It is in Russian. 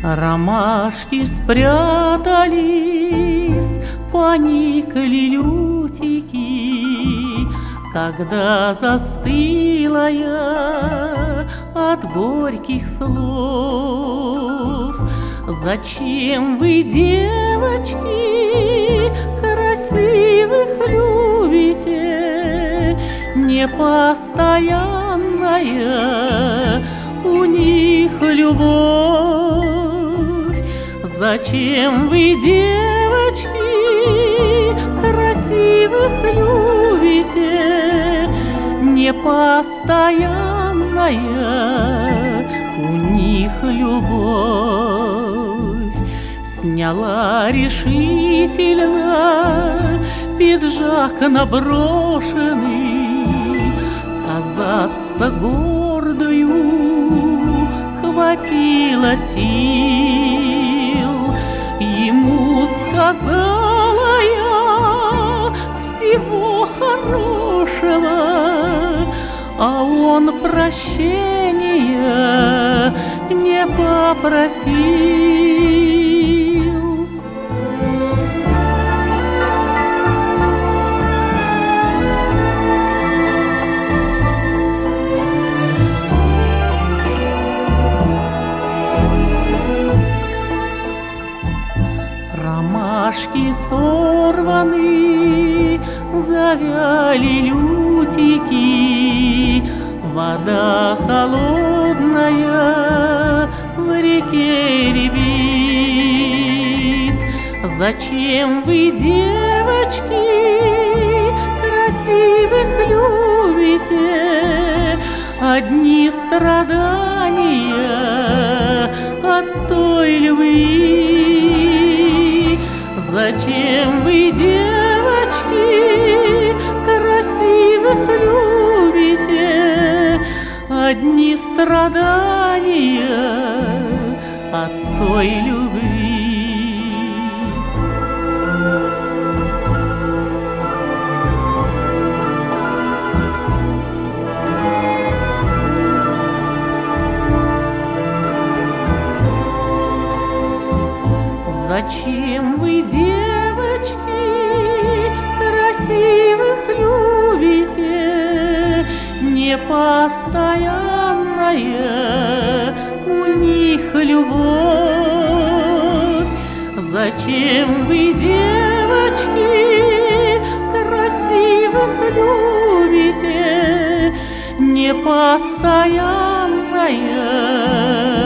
Ромашки спрятались, поникли лютики, когда застыла я от горьких слов. Зачем вы, девочки, красивых любите? Непостоянная у них любовь. Зачем вы, девочки, красивых любите? Непостоянная у них любовь. Сняла решительно пиджак наброшенный, казаться гордою хватило сил. Ему сказала я всего хорошего, а он прощения не попросил. Ромашки сорваны, завяли лютики, вода холодная в реке рябит. Зачем вы, девочки, красивых любите? Одни страдания от той любви. Зачем вы, девочки, красивых любите? Одни страдания от той любви. Зачем вы, девочки, красивых любите? Непостоянная у них любовь. Зачем вы, девочки, красивых любите? Непостоянная